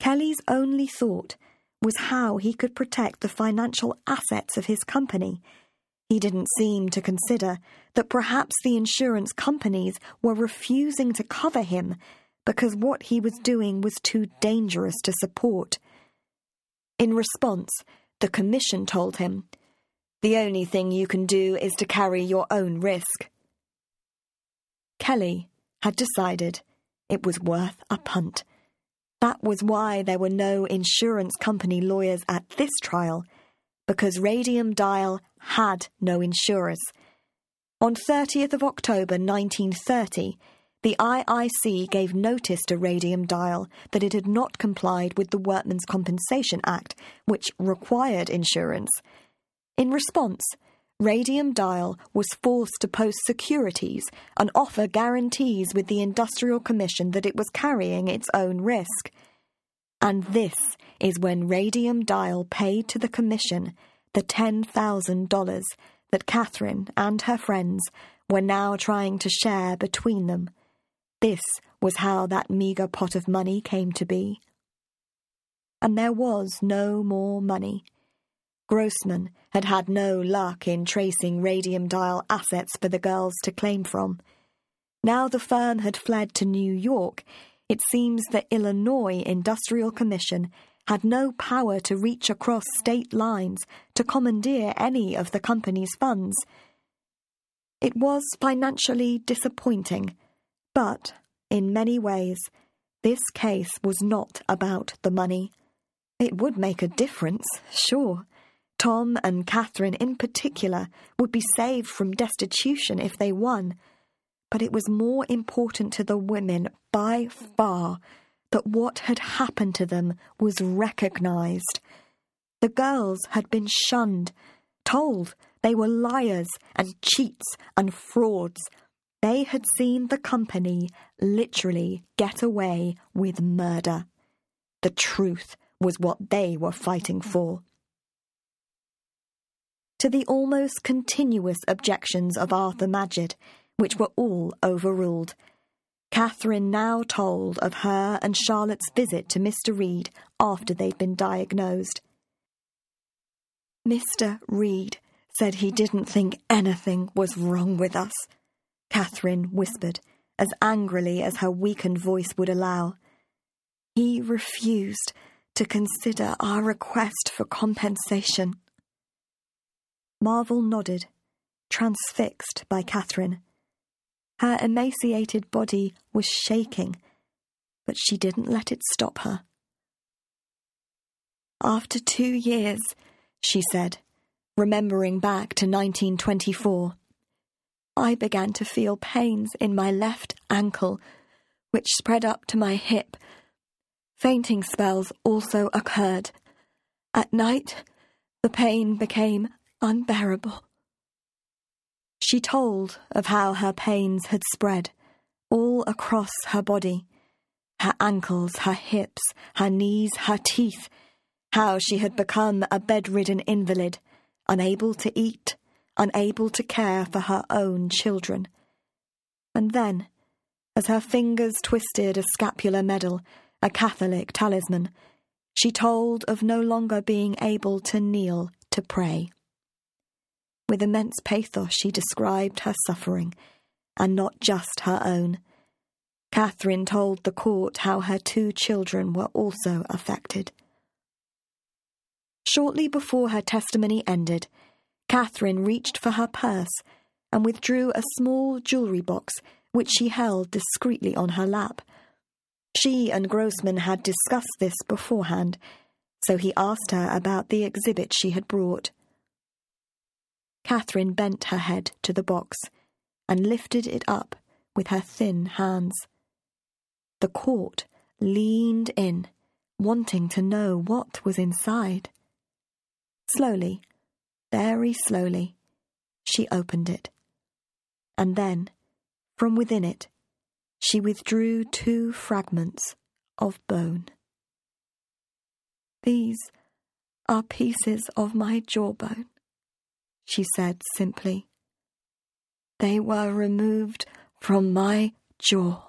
Kelly's only thought was how he could protect the financial assets of his company. He didn't seem to consider that perhaps the insurance companies were refusing to cover him because what he was doing was too dangerous to support. In response, the commission told him, "The only thing you can do is to carry your own risk." Kelly had decided it was worth a punt. That was why there were no insurance company lawyers at this trial, because Radium Dial had no insurers. On 30th of October 1930, the IIC gave notice to Radium Dial that it had not complied with the Workmen's Compensation Act, which required insurance. In response, Radium Dial was forced to post securities and offer guarantees with the Industrial Commission that it was carrying its own risk. And this is when Radium Dial paid to the Commission the $10,000 that Catherine and her friends were now trying to share between them. This was how that meagre pot of money came to be. And there was no more money. Grossman had had no luck in tracing Radium Dial assets for the girls to claim from. Now the firm had fled to New York, it seems the Illinois Industrial Commission had no power to reach across state lines to commandeer any of the company's funds. It was financially disappointing, but, in many ways, this case was not about the money. It would make a difference, sure. Tom and Catherine in particular would be saved from destitution if they won, but it was more important to the women by far that what had happened to them was recognised. The girls had been shunned, told they were liars and cheats and frauds. They had seen the company literally get away with murder. The truth was what they were fighting for. To the almost continuous objections of Arthur Magid, which were all overruled, Catherine now told of her and Charlotte's visit to Mr. Reed after they'd been diagnosed. "Mr. Reed said he didn't think anything was wrong with us," Catherine whispered, as angrily as her weakened voice would allow. "He refused to consider our request for compensation." Marvel nodded, transfixed by Catherine. Her emaciated body was shaking, but she didn't let it stop her. "After 2 years," she said, remembering back to 1924, "I began to feel pains in my left ankle, which spread up to my hip. Fainting spells also occurred. At night, the pain became unbearable." She told of how her pains had spread all across her body, her ankles, her hips, her knees, her teeth, how she had become a bedridden invalid, unable to eat, unable to care for her own children. And then, as her fingers twisted a scapular medal, a Catholic talisman, she told of no longer being able to kneel to pray. With immense pathos she described her suffering, and not just her own. Catherine told the court how her 2 children were also affected. Shortly before her testimony ended, Catherine reached for her purse and withdrew a small jewellery box which she held discreetly on her lap. She and Grossman had discussed this beforehand, so he asked her about the exhibit she had brought. Catherine bent her head to the box and lifted it up with her thin hands. The court leaned in, wanting to know what was inside. Slowly, very slowly, she opened it. And then, from within it, she withdrew 2 fragments of bone. "These are pieces of my jawbone," she said simply. "They were removed from my jaw."